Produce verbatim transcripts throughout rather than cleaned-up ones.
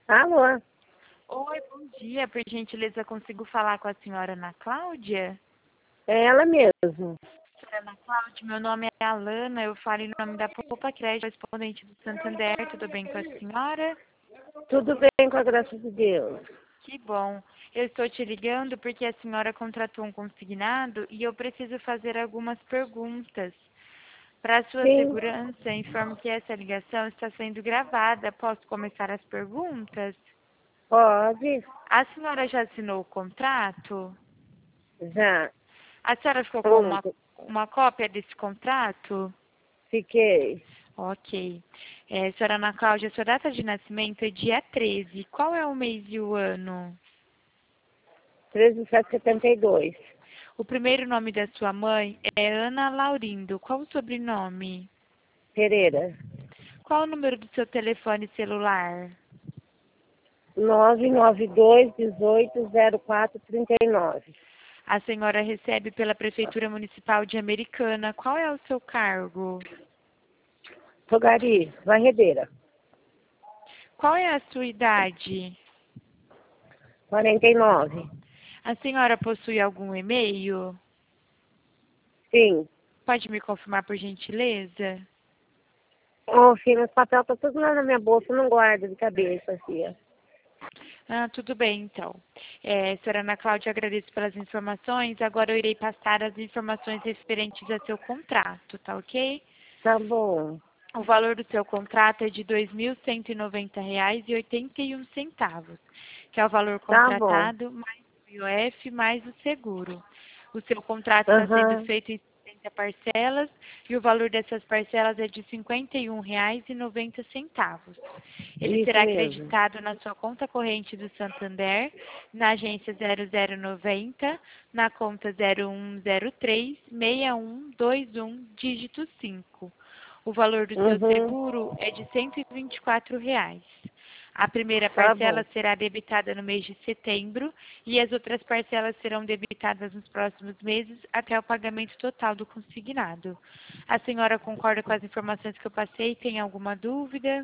Alô? Oi, bom dia. Por gentileza, consigo falar com a senhora Ana Cláudia? É ela mesmo. Senhora Ana Cláudia, meu nome é Alana, eu falo em nome da Poupa Crédito, correspondente do Santander. Tudo bem com a senhora? Tudo bem, com a graça de Deus. Que bom. Eu estou te ligando porque a senhora contratou um consignado e eu preciso fazer algumas perguntas. Para sua Sim, segurança, informo que essa ligação está sendo gravada. Posso começar as perguntas? pode. A senhora já assinou o contrato? Já. A senhora ficou com uma, Pronto. uma cópia desse contrato? Fiquei. Ok. É, senhora Ana Cláudia, sua data de nascimento é dia treze. Qual é o mês e o ano? treze de setenta e dois. O primeiro nome da sua mãe é Ana Laurindo. Qual o sobrenome? Pereira. Qual o número do seu telefone celular? nove nove dois, dezoito, zero quatro, trinta e nove. A senhora recebe pela Prefeitura Municipal de Americana. Qual é o seu cargo? Fogari, varredeira. Qual é a sua idade? quarenta e nove. A senhora possui algum e-mail? Sim. Pode me confirmar, por gentileza? Ô, filho, os papel tá tudo lá na minha bolsa, eu não guardo de cabeça, filha. Ah, tudo bem, então. É, senhora Ana Cláudia, agradeço pelas informações. Agora eu irei passar as informações referentes a seu contrato, tá ok? Tá bom. O valor do seu contrato é de dois mil cento e noventa reais e oitenta e um centavos, que é o valor Tá bom. contratado mais o I O F mais o seguro. O seu contrato está sendo Aham. feito em setenta parcelas e o valor dessas parcelas é de cinquenta e um reais e noventa centavos. Ele Isso será mesmo. acreditado na sua conta corrente do Santander, na agência zero zero noventa, na conta zero um zero três, seis um dois um, dígito cinco. O valor do seu Uhum. seguro é de cento e vinte e quatro reais. A primeira Tá parcela bom. será debitada no mês de setembro e as outras parcelas serão debitadas nos próximos meses até o pagamento total do consignado. A senhora concorda com as informações que eu passei? Tem alguma dúvida?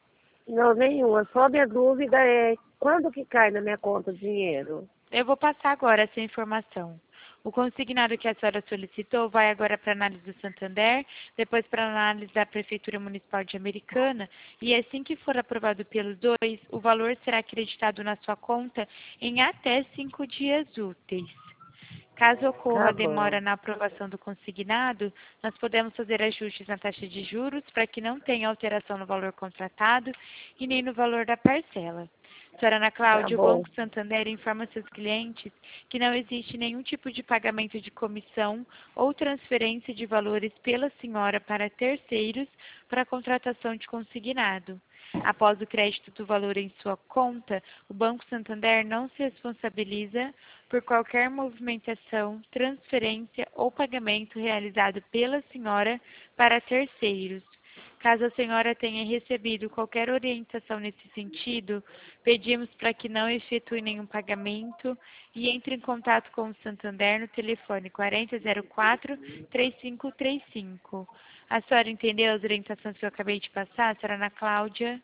Não, nenhuma. Só minha dúvida é quando que cai na minha conta o dinheiro? Eu vou passar agora essa informação. O consignado que a senhora solicitou vai agora para análise do Santander, depois para análise da Prefeitura Municipal de Americana, e assim que for aprovado pelos dois, o valor será acreditado na sua conta em até cinco dias úteis. Caso ocorra Tá bom. demora na aprovação do consignado, nós podemos fazer ajustes na taxa de juros para que não tenha alteração no valor contratado e nem no valor da parcela. Senhora Ana Tá Cláudia, o bom. Banco Santander informa seus clientes que não existe nenhum tipo de pagamento de comissão ou transferência de valores pela senhora para terceiros para a contratação de consignado. Após o crédito do valor em sua conta, o Banco Santander não se responsabiliza por qualquer movimentação, transferência ou pagamento realizado pela senhora para terceiros. Caso a senhora tenha recebido qualquer orientação nesse sentido, pedimos para que não efetue nenhum pagamento e entre em contato com o Santander no telefone quarenta zero quatro, três cinco três cinco. A senhora entendeu as orientações que eu acabei de passar, senhora Ana Cláudia?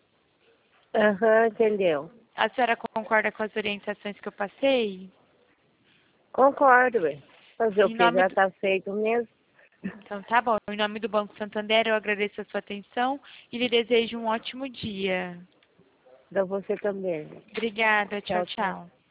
Aham, entendeu. A senhora concorda com as orientações que eu passei? Concordo, ué. Fazer o Em quê? nome Já do... tá feito mesmo? Então tá bom. Em nome do Banco Santander, eu agradeço a sua atenção e lhe desejo um ótimo dia. Pra você também. Obrigada. Tchau, Tchau, tchau. tchau.